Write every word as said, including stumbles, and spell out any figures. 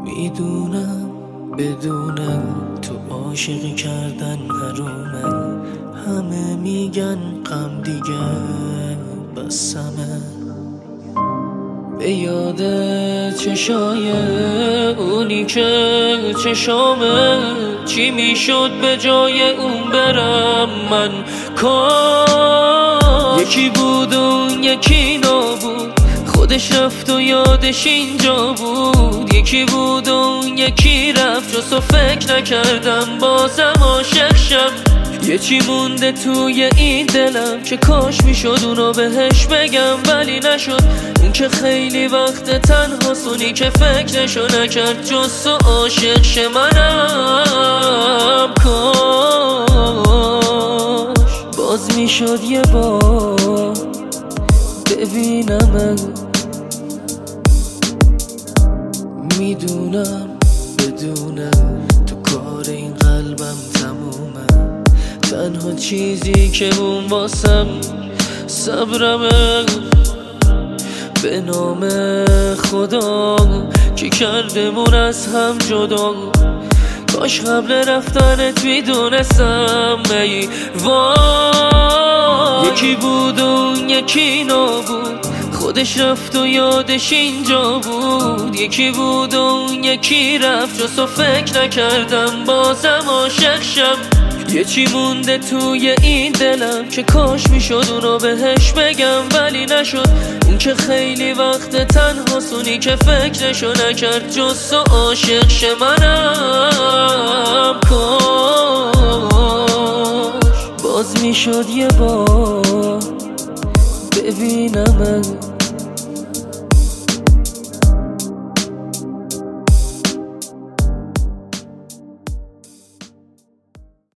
میدونم بدونم تو عاشق کردن حرومه، همه میگن غم دیگه بسمه. به یاد چشای اونی که چشامه، چی میشد به جای اون برم من کاش. یکی بود اون یکی نبود، خودش رفت و یادش اینجا بود. یکی بود اون یکی رفت، جز فکر نکردم بازم عاشق شم. یه چی مونده توی این دلم که کاش میشد اونو بهش بگم، ولی نشد. اون که خیلی وقت تنهاست، اونی که فکرشو نکرد جز تو عاشق شه. منم کاش باز میشد یه بار ببینم. میدونم بدونم تو کار این قلبم تمومه، تنها چیزی که اون واسم صبرمه. به نام خدا که کردمون از هم جدا، کاش قبل رفتنت میدونستم ای وای. یکی بود اون یکی نبود، خودش رفت و یادش اینجا بود. یکی بود اون یکی رفت، جز تو فکر نکردم بازم عاشق شم. یه چی مونده توی این دلم که کاش میشد اونو بهش بگم، ولی نشد. اون که خیلی وقت تنهاست، اونی که فکرشو نکرد جز تو عاشق شه. منم کاش باز میشد یه بار ببینم.